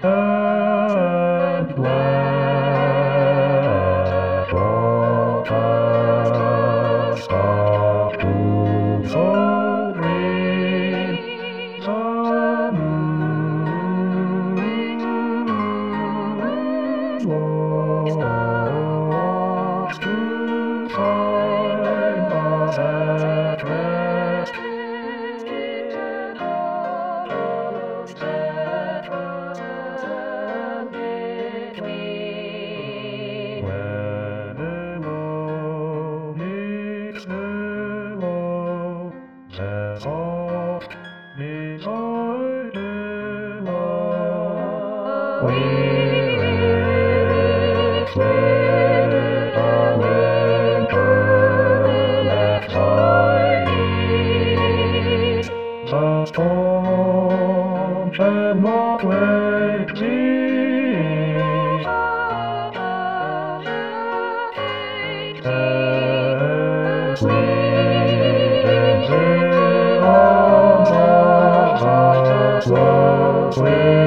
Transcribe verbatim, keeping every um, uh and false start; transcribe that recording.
and flesh all past are too so green. The moon walks to find us at rest. When alone each pillow and soft beside him we reflect our winter left hiding. The storm shall not wake thee. As we enter on the hearts of